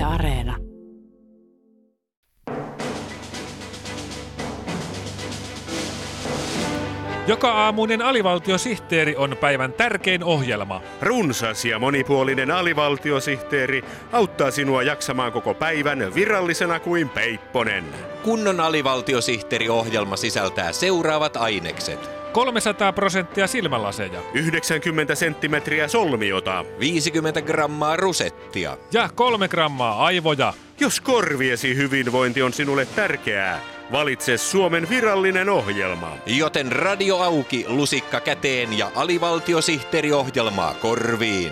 Areena. Joka-aamuinen alivaltiosihteeri on päivän tärkein ohjelma. Runsas ja monipuolinen alivaltiosihteeri auttaa sinua jaksamaan koko päivän virallisena kuin peipponen. Kunnon alivaltiosihteeri-ohjelma sisältää seuraavat ainekset. 300% silmälaseja. 90 senttimetriä solmiota. 50 grammaa rusettia. Ja 3 grammaa aivoja. Jos korviesi hyvinvointi on sinulle tärkeää, valitse Suomen virallinen ohjelma. Joten radio auki, lusikka käteen ja alivaltiosihteeri-ohjelmaa korviin.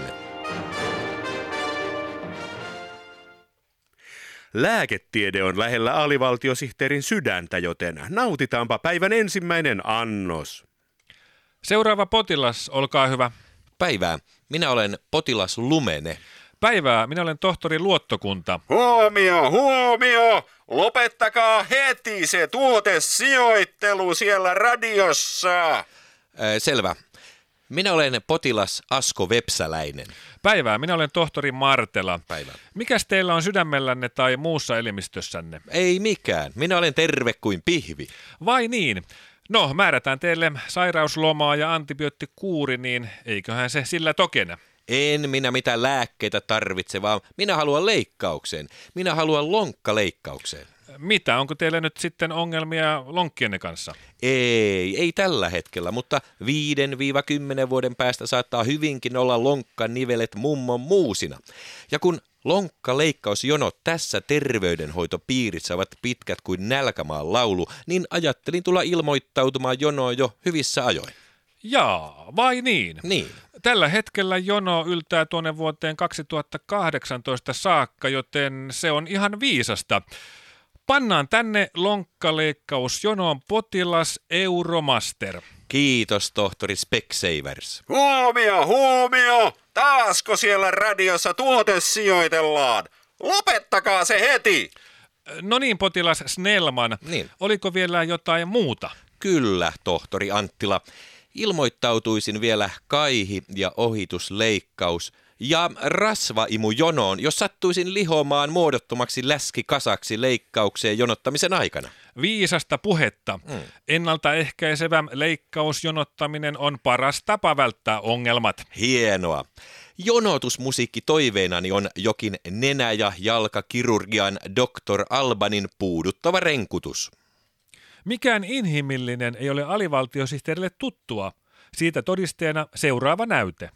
Lääketiede on lähellä alivaltiosihteerin sydäntä, joten nautitaanpa päivän ensimmäinen annos. Seuraava potilas, olkaa hyvä. Päivää. Minä olen potilas Lumene. Päivää, minä olen tohtori Luottokunta. Huomio, huomio! Lopettakaa heti se tuotesijoittelu siellä radiossa! Selvä. Minä olen potilas Asko Vepsäläinen. Päivää, minä olen tohtori Martela. Päivää. Mikäs teillä on sydämellänne tai muussa elimistössänne? Ei mikään. Minä olen terve kuin pihvi. Vai niin? No, määrätään teille sairauslomaa ja antibioottikuuri, niin eiköhän se sillä tokene. En minä mitään lääkkeitä tarvitse, vaan minä haluan leikkaukseen. Minä haluan lonkkaleikkaukseen. Mitä? Onko teillä nyt sitten ongelmia lonkkienne kanssa? Ei tällä hetkellä, mutta 5-10 vuoden päästä saattaa hyvinkin olla lonkkanivelet mummon muusina. Ja kun lonkkaleikkausjonot tässä terveydenhoitopiirissä ovat pitkät kuin nälkämaan laulu, niin ajattelin tulla ilmoittautumaan jonoon jo hyvissä ajoin. Jaa, vai niin? Niin. Tällä hetkellä jono yltää tuonne vuoteen 2018 saakka, joten se on ihan viisasta. Pannaan tänne lonkkaleikkausjonoon potilas Euromaster. Kiitos, tohtori Specsavers. Huomio, huomio! Taasko siellä radiossa tuotesijoitellaan? Lopettakaa se heti! No niin, potilas Snellman. Niin. Oliko vielä jotain muuta? Kyllä, tohtori Anttila. Ilmoittautuisin vielä kaihi- ja ohitusleikkaus ja rasvaimu jonoon, jos sattuisin lihomaan muodottomaksi läskikasaksi leikkaukseen jonottamisen aikana. Viisasta puhetta. Ennaltaehkäisevä leikkausjonottaminen on paras tapa välttää ongelmat. Hienoa. Jonotusmusiikki toiveenani on jokin nenä- ja jalkakirurgian Dr. Albanin puuduttava renkutus. Mikään inhimillinen ei ole alivaltiosihteerille tuttua. Siitä todisteena seuraava näyte.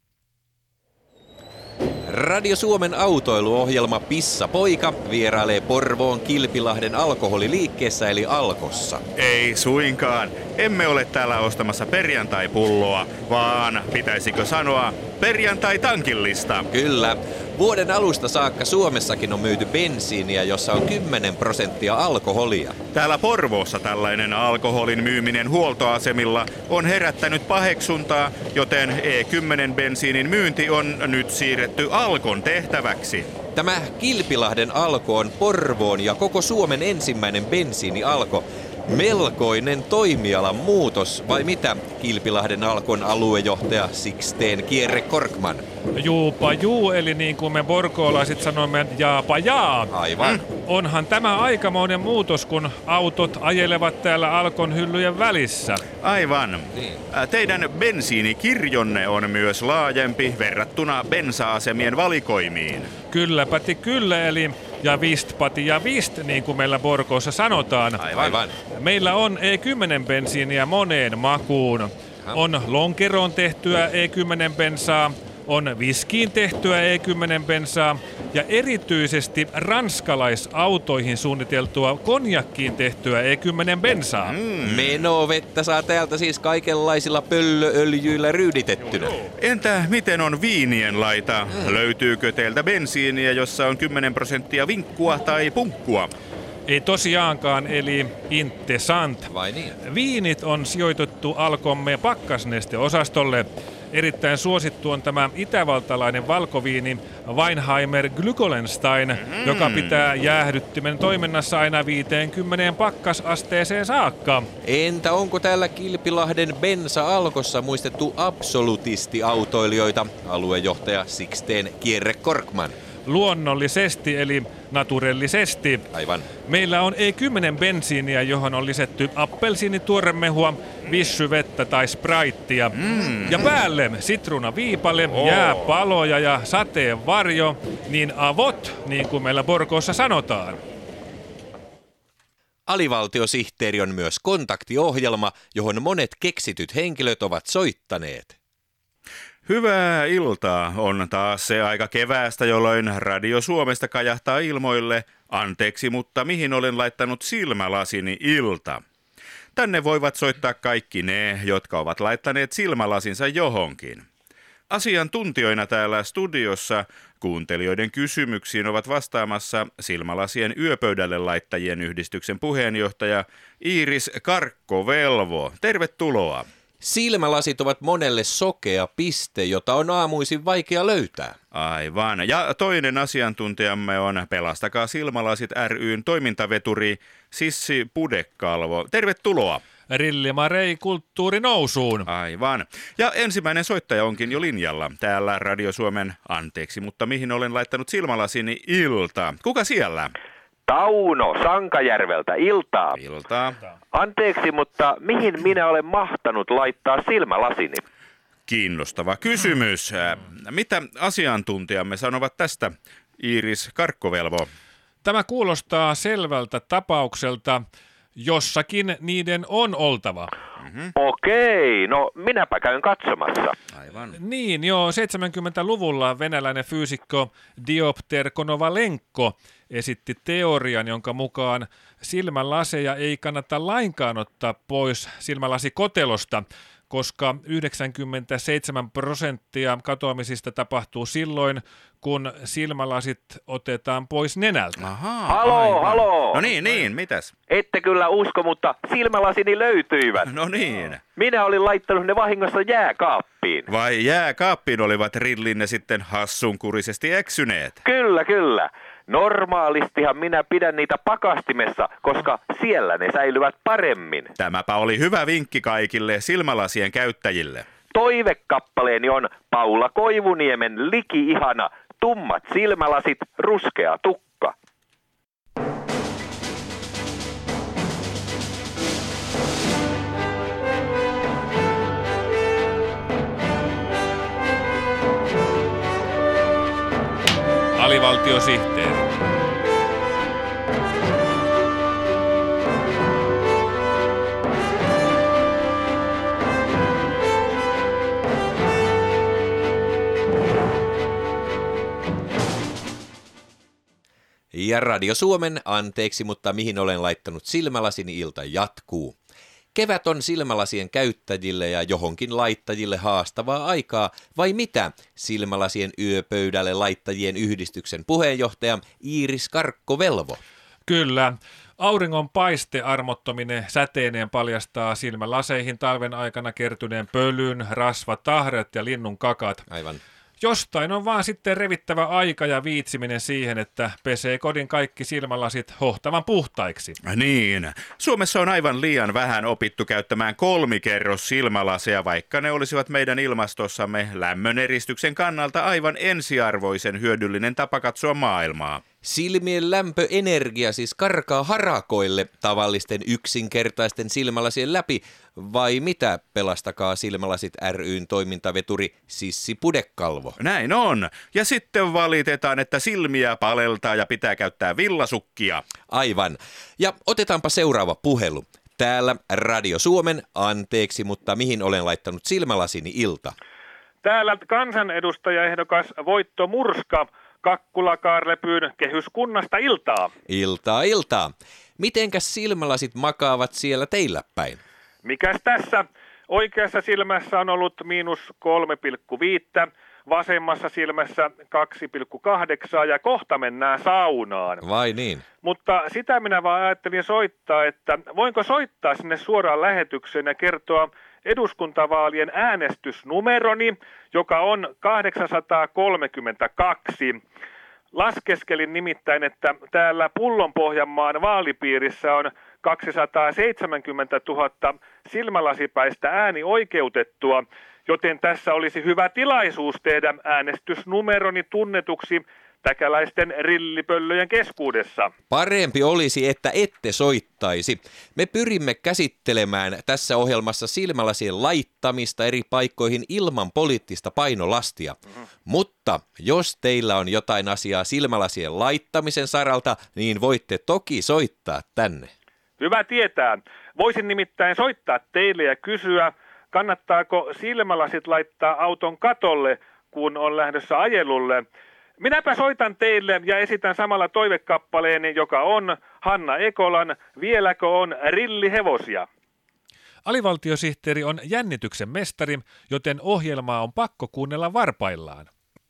Radio Suomen autoiluohjelma Pissa Poika vierailee Porvoon Kilpilahden alkoholiliikkeessä eli Alkossa. Ei suinkaan. Emme ole täällä ostamassa perjantai-pulloa, vaan pitäisikö sanoa perjantai-tankillista. Kyllä. Vuoden alusta saakka Suomessakin on myyty bensiiniä, jossa on 10% alkoholia. Täällä Porvoossa tällainen alkoholin myyminen huoltoasemilla on herättänyt paheksuntaa, joten E10-bensiinin myynti on nyt siirretty Alkon tehtäväksi. Tämä Kilpilahden Alko on Porvoon ja koko Suomen ensimmäinen bensiinialko. Melkoinen toimialan muutos, vai mitä, Kilpilahden Alkon aluejohtaja Sixten Kierre Korkman? Juupa juu, eli niin kuin me borkoolaiset sanomme, jaapa jaa. Aivan. Onhan tämä aikamoinen muutos, kun autot ajelevat täällä Alkon hyllyjen välissä. Aivan. Niin. Teidän bensiinikirjonne on myös laajempi verrattuna bensa-asemien valikoimiin. Kylläpäti kyllä, eli ja vist pati ja vist, niin kuin meillä Borkoossa sanotaan. Aivan. Meillä on E10-bensiiniä moneen makuun. On lonkeroon tehtyä E10-bensaa, on viskiin tehtyä E10-bensaa ja erityisesti ranskalaisautoihin suunniteltua konjakkiin tehtyä E10-bensaa. Menovettä saa täältä siis kaikenlaisilla pöllööljyillä ryyditettynä. Entä miten on viinien laita? Löytyykö teiltä bensiiniä, jossa on 10% vinkkua tai punkkua? Ei tosiaankaan, eli inte sant. Vai niin? Viinit on sijoitettu Alkomme pakkasnesteosastolle. Erittäin suosittu on tämä itävaltalainen valkoviini Weinheimer Glykolenstein, joka pitää jäähdyttimen toiminnassa aina 50 pakkasasteeseen saakka. Entä onko täällä Kilpilahden bensa-alkossa muistettu absolutistiautoilijoita, aluejohtaja Sixten Kierre Korkman? luonnollisesti eli naturellisesti. Aivan. Meillä on E10 bensiiniä, johon on lisätty appelsiinituoremehua, vissyvettä tai spraittia. Ja päälle sitruunaviipale, jääpaloja ja sateenvarjo, niin avot, niin kuin meillä Borgoossa sanotaan. Alivaltiosihteeri on myös kontaktiohjelma, johon monet keksityt henkilöt ovat soittaneet. Hyvää iltaa. On taas se aika keväästä, jolloin Radio Suomesta kajahtaa ilmoille. Anteeksi, mutta mihin olen laittanut silmälasini ilta? Tänne voivat soittaa kaikki ne, jotka ovat laittaneet silmälasinsa johonkin. Asiantuntijoina täällä studiossa kuuntelijoiden kysymyksiin ovat vastaamassa silmälasien yöpöydälle laittajien yhdistyksen puheenjohtaja Iiris Karkko-Velvo. Tervetuloa. Silmälasit ovat monelle sokea piste, jota on aamuisin vaikea löytää. Aivan. Ja toinen asiantuntijamme on Pelastakaa silmälasit ry:n toimintaveturi Sissi Pudekalvo. Tervetuloa. Rilli-Marei kulttuuri nousuun. Aivan. Ja ensimmäinen soittaja onkin jo linjalla. Täällä Radio Suomen Anteeksi, mutta mihin olen laittanut silmälasini ilta. Kuka siellä? Tauno Sankajärveltä, iltaa. Iltaa. Anteeksi, mutta mihin minä olen mahtanut laittaa silmälasini? Kiinnostava kysymys. Mitä asiantuntijamme sanovat tästä, Iiris Karkko-Velvo? Tämä kuulostaa selvältä tapaukselta. Jossakin niiden on oltava. Okei, no minäpä käyn katsomassa. Aivan. Niin, jo 70-luvulla venäläinen fyysikko Diopter Konovalenko esitti teorian, jonka mukaan silmälaseja ei kannata lainkaan ottaa pois silmälasikotelosta, koska 97% katoamisista tapahtuu silloin, kun silmälasit otetaan pois nenältä. Ahaa, Haloo! No niin, mitäs? Ette kyllä usko, mutta silmälasini löytyivät. No niin. Minä olin laittanut ne vahingossa jääkaappiin. Vai jääkaappiin olivat rillinne sitten hassunkurisesti eksyneet? Kyllä. Normaalistihan minä pidän niitä pakastimessa, koska siellä ne säilyvät paremmin. Tämäpä oli hyvä vinkki kaikille silmälasien käyttäjille. Toivekappaleeni on Paula Koivuniemen liki-ihana tummat silmälasit, ruskea tukka. Alivaltiosihteeri. Ja Radio Suomen Anteeksi, mutta mihin olen laittanut silmälasini ilta jatkuu. Kevät on silmälasien käyttäjille ja johonkin laittajille haastavaa aikaa, vai mitä? Silmälasien yöpöydälle laittajien yhdistyksen puheenjohtaja Iiris Karkko-Velvo. Kyllä. Auringon paiste armottominen säteineen paljastaa silmälaseihin talven aikana kertyneen pölyn, rasvatahrat ja linnun kakat. Aivan. Jostain on vaan sitten revittävä aika ja viitsiminen siihen, että pesee kodin kaikki silmälasit hohtavan puhtaiksi. Niin. Suomessa on aivan liian vähän opittu käyttämään kolmikerros silmälaseja, vaikka ne olisivat meidän ilmastossamme lämmöneristyksen kannalta aivan ensiarvoisen hyödyllinen tapa katsoa maailmaa. Silmien lämpöenergia siis karkaa harakoille tavallisten yksinkertaisten silmälasien läpi, vai mitä? Pelastakaa silmälasit ry:n toimintaveturi Sissi Pudekalvo. Näin on. Ja sitten valitetaan, että silmiä paleltaa ja pitää käyttää villasukkia. Aivan. Ja otetaanpa seuraava puhelu. Täällä Radio Suomen Anteeksi, mutta mihin olen laittanut silmälasini ilta. Täällä kansanedustajaehdokas Voitto Murska Kakkula-Kaarlepyyn kehyskunnasta iltaa. Iltaa. Mitenkäs silmälasit makaavat siellä teillä päin? Mikäs tässä? Oikeassa silmässä on ollut -3,5, vasemmassa silmässä 2,8 ja kohta mennään saunaan. Vai niin? Mutta sitä minä vaan ajattelin soittaa, että voinko soittaa sinne suoraan lähetykseen ja kertoa eduskuntavaalien äänestysnumeroni, joka on 832. Laskeskelin nimittäin, että täällä Pullonpohjanmaan vaalipiirissä on 270 000 silmälasipäistä äänioikeutettua, joten tässä olisi hyvä tilaisuus tehdä äänestysnumeroni tunnetuksi täkäläisten rillipöllöjen keskuudessa. Parempi olisi, että ette soittaisi. Me pyrimme käsittelemään tässä ohjelmassa silmälasien laittamista eri paikkoihin ilman poliittista painolastia. Mutta jos teillä on jotain asiaa silmälasien laittamisen saralta, niin voitte toki soittaa tänne. Hyvä tietää. Voisin nimittäin soittaa teille ja kysyä, kannattaako silmälasit laittaa auton katolle, kun on lähdössä ajelulle. Minäpä soitan teille ja esitän samalla toivekappaleeni, joka on Hanna Ekolan Vieläkö on rillihevosia? Alivaltiosihteeri on jännityksen mestari, joten ohjelmaa on pakko kuunnella varpaillaan.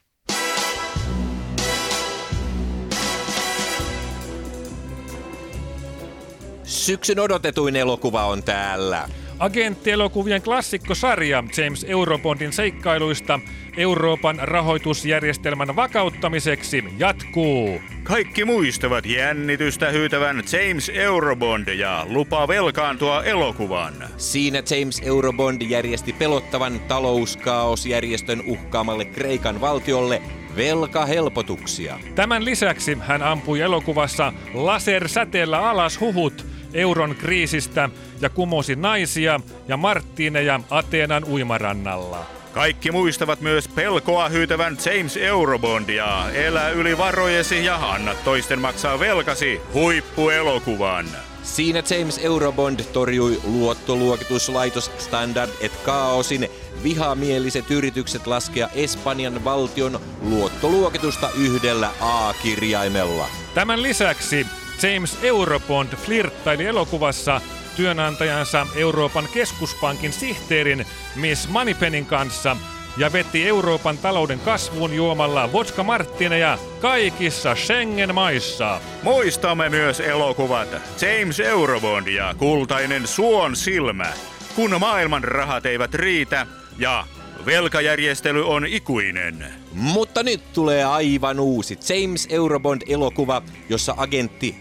Syksyn odotetuin elokuva on täällä. Agenttielokuvien klassikkosarja James Eurobondin seikkailuista Euroopan rahoitusjärjestelmän vakauttamiseksi jatkuu. Kaikki muistavat jännitystä hyytävän James Eurobond ja lupa velkaantua elokuvan. Siinä James Eurobond järjesti pelottavan talouskaosjärjestön uhkaamalle Kreikan valtiolle velkahelpotuksia. Tämän lisäksi hän ampui elokuvassa lasersäteellä alas huhut euron kriisistä ja kumosi naisia ja marttiineja Ateenan uimarannalla. Kaikki muistavat myös pelkoa hyytävän James Eurobondia. Elä yli varojesi ja anna toisten maksaa velkasi huippuelokuvan. Siinä James Eurobond torjui luottoluokituslaitos Standard & Caosin vihamieliset yritykset laskea Espanjan valtion luottoluokitusta yhdellä A-kirjaimella. Tämän lisäksi James Eurobond flirttaili elokuvassa työnantajansa Euroopan keskuspankin sihteerin Miss Moneypennin kanssa ja veti Euroopan talouden kasvuun juomalla vodka marttineja kaikissa Schengen-maissa. Muistamme myös elokuvat James Eurobond ja Kultainen suon silmä, kun maailman rahat eivät riitä ja velkajärjestely on ikuinen. Mutta nyt tulee aivan uusi James Eurobond-elokuva, jossa agentti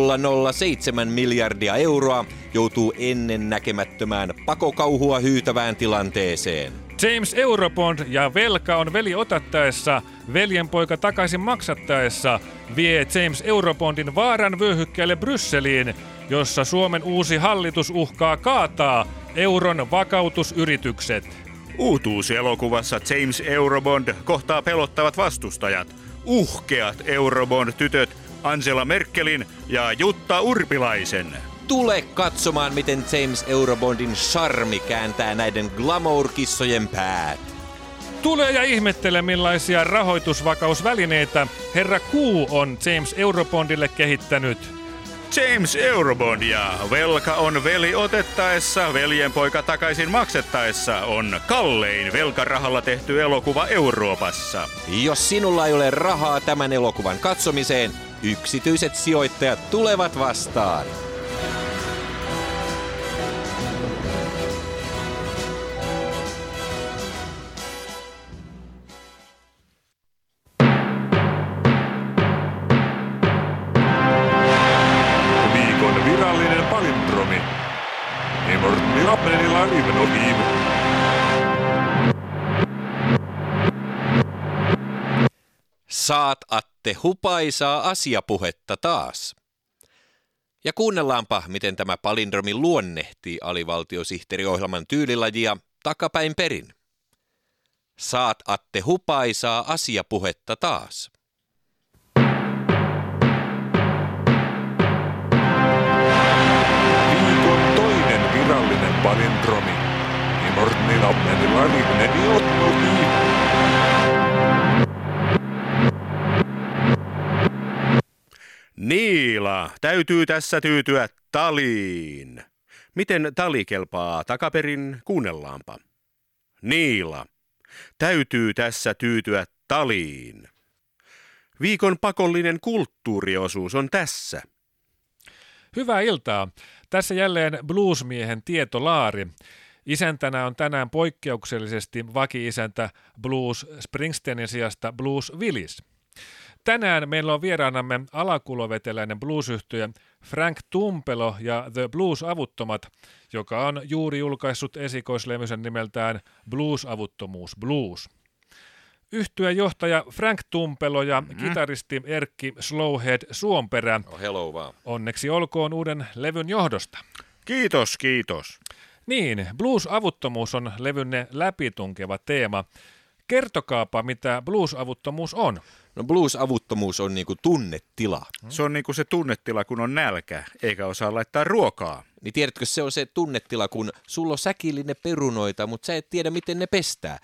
007 miljardia euroa joutuu ennennäkemättömään pakokauhua hyytävään tilanteeseen. James Eurobond ja velka on veli otattaessa, veljenpoika takaisin maksattaessa vie James Eurobondin vaaran vyöhykkeelle Brysseliin, jossa Suomen uusi hallitus uhkaa kaataa euron vakautusyritykset. Uutuuselokuvassa James Eurobond kohtaa pelottavat vastustajat, uhkeat Eurobond-tytöt Angela Merkelin ja Jutta Urpilaisen. Tule katsomaan, miten James Eurobondin charmi kääntää näiden glamour-kissojen päät. Tule ja ihmettele, millaisia rahoitusvakausvälineitä herra Q on James Eurobondille kehittänyt. James Eurobond ja velka on veli otettaessa, veljenpoika takaisin maksettaessa on kallein velkarahalla tehty elokuva Euroopassa. Jos sinulla ei ole rahaa tämän elokuvan katsomiseen, yksityiset sijoittajat tulevat vastaan. Saat Atte hupaisaa asiapuhetta taas. Ja kuunnellaanpa, miten tämä palindromi luonnehtii alivaltiosihteeriohjelman tyylilajia takapäin perin. Saat Atte hupaisaa asiapuhetta taas. Viikon toinen virallinen palindromi. Niila, täytyy tässä tyytyä taliin. Miten tali kelpaa takaperin, kuunnellaanpa. Niila, täytyy tässä tyytyä taliin. Viikon pakollinen kulttuuriosuus on tässä. Hyvää iltaa. Tässä jälleen bluesmiehen Tieto Laari. Isäntänä on tänään poikkeuksellisesti vaki-isäntä Blues Springsteenin sijasta Blues Willis. Tänään meillä on vieraanamme alakuloveteläinen bluesyhtyjä Frank Tumpelo ja The Blues-avuttomat, joka on juuri julkaissut esikoislevynsä nimeltään Blues-avuttomuus Blues. Yhtyeen johtaja Frank Tumpelo ja kitaristi Erkki Slowhead Suomperä. Hello vaan. Onneksi olkoon uuden levyn johdosta. Kiitos, kiitos. Niin, blues-avuttomuus on levynne läpitunkeva teema. Kertokaapa, mitä blues-avuttomuus on. No blues-avuttomuus on niinku tunnetila. Se on niinku se tunnetila, kun on nälkä, eikä osaa laittaa ruokaa. Niin tiedätkö, se on se tunnetila, kun sulla on säkillinen perunoita, mutta sä et tiedä, miten ne pestää.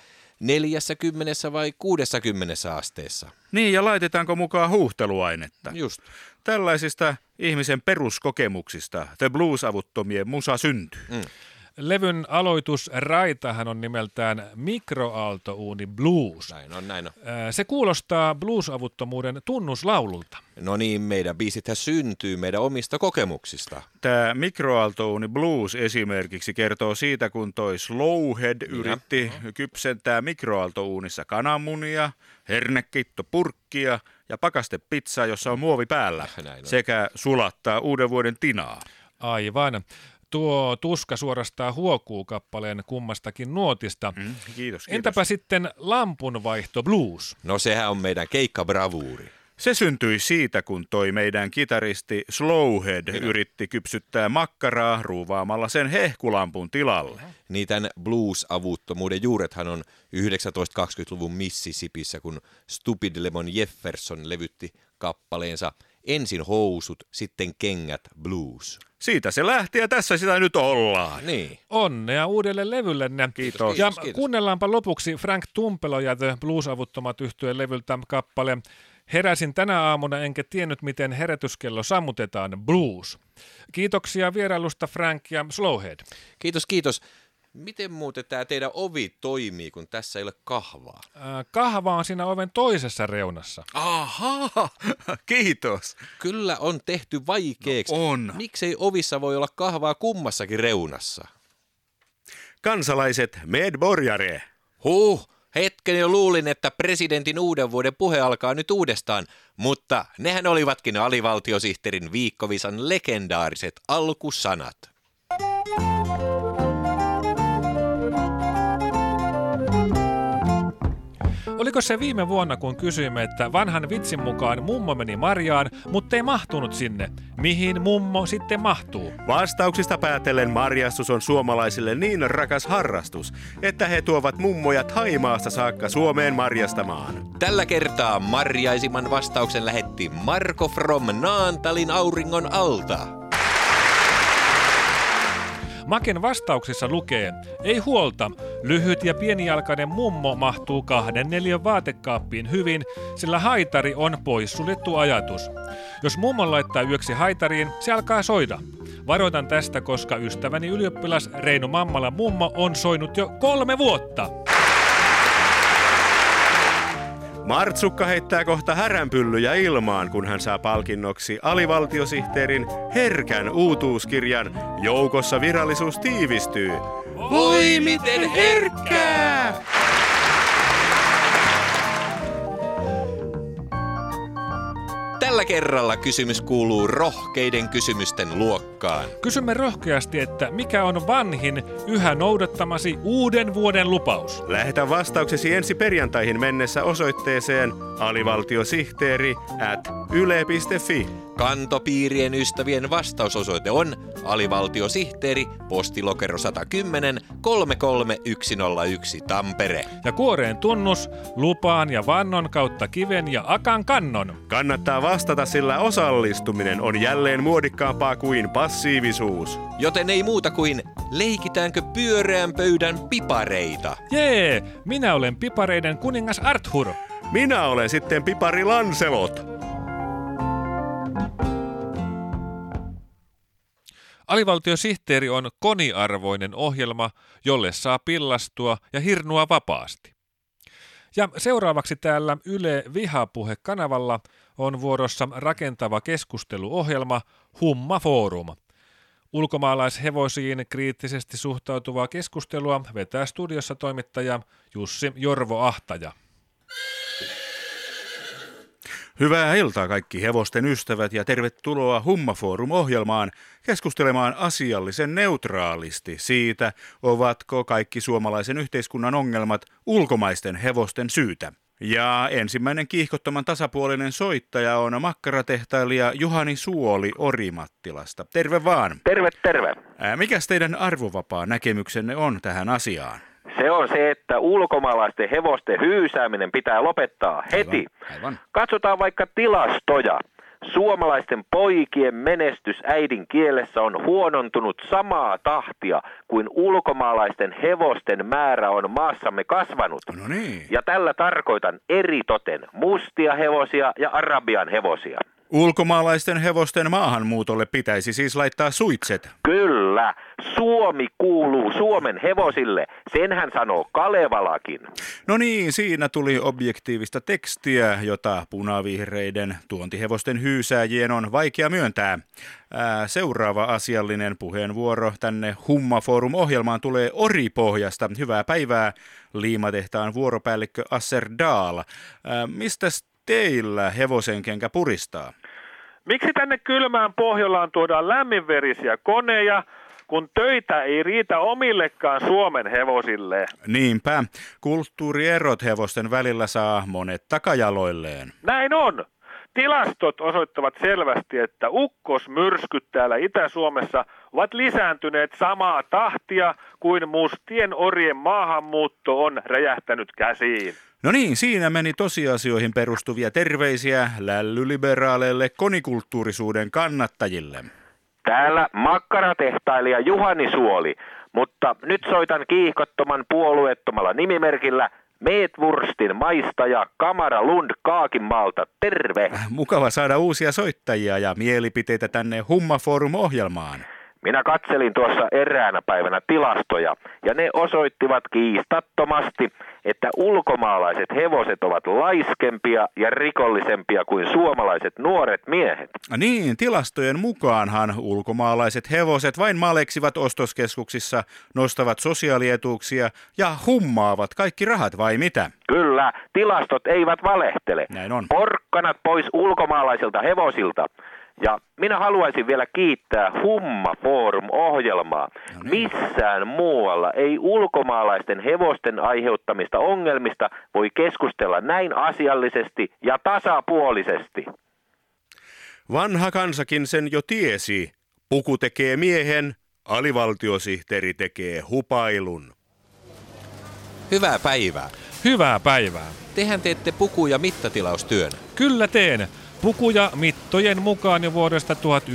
40 vai 60 asteessa. Niin, ja laitetaanko mukaan huuhteluainetta? Just. Tällaisista ihmisen peruskokemuksista The Blues-avuttomien musa syntyy. Levyn aloitusraitahan on nimeltään Mikroaaltouuni blues. Näin on. Se kuulostaa blues-avuttomuuden tunnuslaululta. No niin, meidän biisithän syntyy meidän omista kokemuksista. Tämä Mikroaaltouuni blues esimerkiksi kertoo siitä, kun toi Slowhead yritti kypsentää mikroaaltouunissa kananmunia, hernekittopurkkia ja pakastepizzaa, jossa on muovi päällä, sekä sulattaa uuden vuoden tinaa. Aivan. Tuo tuska suorastaan huokuu kappaleen kummastakin nuotista. Kiitos. Entäpä sitten lampunvaihto blues? No sehän on meidän keikkabravuuri. Se syntyi siitä, kun toi meidän kitaristi Slowhead yritti kypsyttää makkaraa ruuvaamalla sen hehkulampun tilalle. Niin tämän blues-avuttomuuden juurethan on 1920-luvun Mississippissä, kun Stupid Lemon Jefferson levytti kappaleensa ensin housut, sitten kengät blues. Siitä se lähti ja tässä sitä nyt ollaan. Niin. Onnea uudelle levyllenne. Kiitos. Ja kuunnellaanpa lopuksi Frank Tumpelo ja The Blues-avuttomat yhtyeen levyltä kappale Heräsin tänä aamuna enkä tiennyt, miten herätyskello sammutetaan blues. Kiitoksia vierailusta Frank ja Slowhead. Kiitos. Miten muuten tämä teidän ovi toimii, kun tässä ei ole kahvaa? Kahva on siinä oven toisessa reunassa. Ahaa, kiitos. Kyllä on tehty vaikeaksi. No on. Miksei ovissa voi olla kahvaa kummassakin reunassa? Kansalaiset, medborgare. Hetken jo luulin, että presidentin uuden vuoden puhe alkaa nyt uudestaan, mutta nehän olivatkin alivaltiosihteerin viikkovisan legendaariset alkusanat. Oliko se viime vuonna, kun kysyimme, että vanhan vitsin mukaan mummo meni marjaan, mutta ei mahtunut sinne? Mihin mummo sitten mahtuu? Vastauksista päätellen marjastus on suomalaisille niin rakas harrastus, että he tuovat mummoja Thaimaasta saakka Suomeen marjastamaan. Tällä kertaa marjaisimman vastauksen lähetti Marko from Naantalin auringon alta. Maken vastauksessa lukee, ei huolta, lyhyt ja pienijalkainen mummo mahtuu 2/4 vaatekaappiin hyvin, sillä haitari on poissuljettu ajatus. Jos mummo laittaa yöksi haitariin, se alkaa soida. Varoitan tästä, koska ystäväni ylioppilas Reino Mammalan mummo on soinut jo 3 vuotta. Martsukka heittää kohta häränpyllyjä ilmaan, kun hän saa palkinnoksi alivaltiosihteerin herkän uutuuskirjan Joukossa virallisuus tiivistyy. Voi miten herkkää! Tällä kerralla kysymys kuuluu rohkeiden kysymysten luokkaan. Kysymme rohkeasti, että mikä on vanhin yhä noudattamasi uuden vuoden lupaus? Lähetä vastauksesi ensi perjantaihin mennessä osoitteeseen alivaltiosihteeri@yle.fi. Kantopiirien ystävien vastausosoite on alivaltiosihteeri, postilokero 110 33101 Tampere. Ja kuoreen tunnus lupaan ja vannon kautta kiven ja akan kannon. Kannattaa vastata, sillä osallistuminen on jälleen muodikkaampaa kuin passiivisuus. Joten ei muuta kuin leikitäänkö pyöreän pöydän pipareita. Jee, minä olen pipareiden kuningas Arthur. Minä olen sitten pipari Lancelot. Alivaltiosihteeri on koniarvoinen ohjelma, jolle saa pillastua ja hirnua vapaasti. Ja seuraavaksi täällä Yle Vihapuhe-kanavalla on vuorossa rakentava keskusteluohjelma Humma Forum. Ulkomaalaishevosiin kriittisesti suhtautuvaa keskustelua vetää studiossa toimittaja Jussi Jorvo Ahtaja. Hyvää iltaa kaikki hevosten ystävät ja tervetuloa Humma Forum-ohjelmaan keskustelemaan asiallisen neutraalisti siitä, ovatko kaikki suomalaisen yhteiskunnan ongelmat ulkomaisten hevosten syytä. Ja ensimmäinen kiihkottoman tasapuolinen soittaja on makkaratehtailija Juhani Suoli Orimattilasta. Terve vaan. Terve. Mikäs teidän arvovapaa näkemyksenne on tähän asiaan? Se on se, että ulkomaalaisten hevosten hyysääminen pitää lopettaa heti. Aivan. Katsotaan vaikka tilastoja. Suomalaisten poikien menestys äidinkielessä on huonontunut samaa tahtia kuin ulkomaalaisten hevosten määrä on maassamme kasvanut. No niin. Ja tällä tarkoitan eritoten mustia hevosia ja arabian hevosia. Ulkomaalaisten hevosten maahanmuutolle pitäisi siis laittaa suitset. Kyllä, Suomi kuuluu Suomen hevosille, sen hän sanoo Kalevalakin. No niin, siinä tuli objektiivista tekstiä, jota punavihreiden tuontihevosten hyysääjien on vaikea myöntää. Seuraava asiallinen puheenvuoro tänne Humma-forum-ohjelmaan tulee Oripohjasta. Hyvää päivää, Liimatehtaan vuoropäällikkö Asser Dahl. Mistäs teillä hevosenkenkä puristaa? Miksi tänne kylmään Pohjolaan tuodaan lämminverisiä koneja, kun töitä ei riitä omillekaan Suomen hevosille? Niinpä, kulttuurierot hevosten välillä saa monet takajaloilleen. Näin on. Tilastot osoittavat selvästi, että ukkosmyrskyt täällä Itä-Suomessa ovat lisääntyneet samaa tahtia kuin mustien orien maahanmuutto on räjähtänyt käsiin. No niin, siinä meni tosiasioihin perustuvia terveisiä lällyliberaaleille konikulttuurisuuden kannattajille. Täällä makkaratehtailija Juhani Suoli, mutta nyt soitan kiihkottoman puolueettomalla nimimerkillä Meetwurstin maistaja Kamara Lund Kaakinmaalta. Terve! Mukava saada uusia soittajia ja mielipiteitä tänne Humma-forum-ohjelmaan. Minä katselin tuossa eräänä päivänä tilastoja, ja ne osoittivat kiistattomasti, että ulkomaalaiset hevoset ovat laiskempia ja rikollisempia kuin suomalaiset nuoret miehet. Niin, tilastojen mukaanhan ulkomaalaiset hevoset vain maleksivat ostoskeskuksissa, nostavat sosiaalietuuksia ja hummaavat kaikki rahat, vai mitä? Kyllä, tilastot eivät valehtele. Näin on. Porkkanat pois ulkomaalaisilta hevosilta. Ja minä haluaisin vielä kiittää Humma-forum-ohjelmaa. No niin. Missään muualla ei ulkomaalaisten hevosten aiheuttamista ongelmista voi keskustella näin asiallisesti ja tasapuolisesti. Vanha kansakin sen jo tiesi. Puku tekee miehen, alivaltiosihteeri tekee hupailun. Hyvää päivää. Hyvää päivää. Tehän teette puku- ja mittatilaustyön. Kyllä teen. Pukuja mittojen mukaan jo vuodesta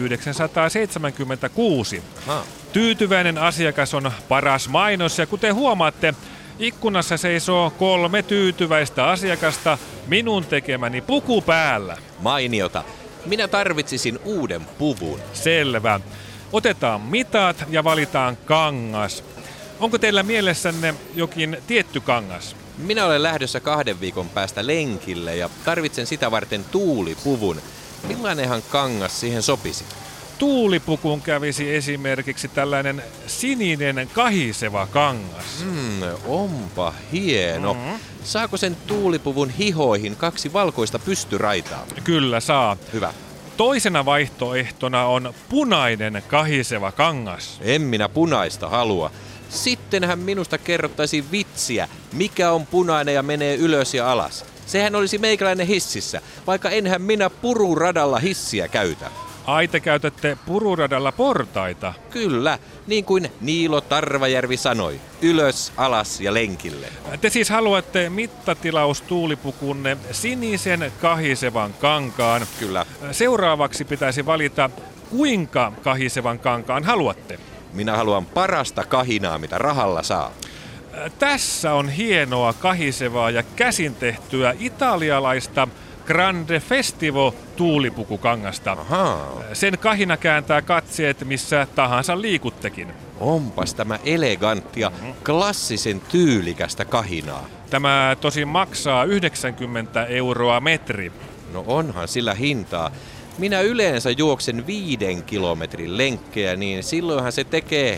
1976. Tyytyväinen asiakas on paras mainos ja kuten huomaatte, ikkunassa seisoo 3 tyytyväistä asiakasta minun tekemäni puku päällä. Mainiota. Minä tarvitsisin uuden puvun. Selvä. Otetaan mitat ja valitaan kangas. Onko teillä mielessänne jokin tietty kangas? Minä olen lähdössä 2 viikon päästä lenkille ja tarvitsen sitä varten tuulipuvun. Millainenhan kangas siihen sopisi? Tuulipukun kävisi esimerkiksi tällainen sininen kahiseva kangas. Onpa hieno. Saako sen tuulipuvun hihoihin 2 valkoista pystyraitaa? Kyllä saa. Hyvä. Toisena vaihtoehtona on punainen kahiseva kangas. En minä punaista halua. Sittenhän minusta kerrottaisiin vitsiä, mikä on punainen ja menee ylös ja alas. Sehän olisi meikäläinen hississä, vaikka enhän minä pururadalla hissiä käytä. Ai te käytätte pururadalla portaita? Kyllä, niin kuin Niilo Tarvajärvi sanoi. Ylös, alas ja lenkille. Te siis haluatte mittatilaustuulipukunne sinisen kahisevan kankaan. Kyllä. Seuraavaksi pitäisi valita, kuinka kahisevan kankaan haluatte. Minä haluan parasta kahinaa, mitä rahalla saa. Tässä on hienoa kahisevaa ja käsin tehtyä italialaista Grande Festivo tuulipukukangasta. Ahaa. Sen kahina kääntää katseet missä tahansa liikuttekin. Onpas tämä eleganttia, klassisen tyylikästä kahinaa. Tämä tosin maksaa 90 € metri. No onhan sillä hintaa. Minä yleensä juoksen 5 kilometrin lenkkejä, niin silloinhan se tekee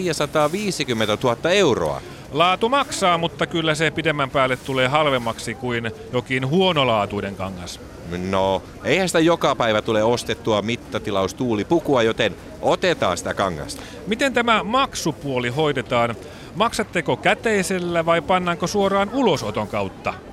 450 000 euroa. Laatu maksaa, mutta kyllä se pidemmän päälle tulee halvemmaksi kuin jokin huonolaatuinen kangas. No, eihän sitä joka päivä tule ostettua mittatilaustuulipukua, joten otetaan sitä kangasta. Miten tämä maksupuoli hoidetaan? Maksatteko käteisellä vai pannaanko suoraan ulosoton kautta?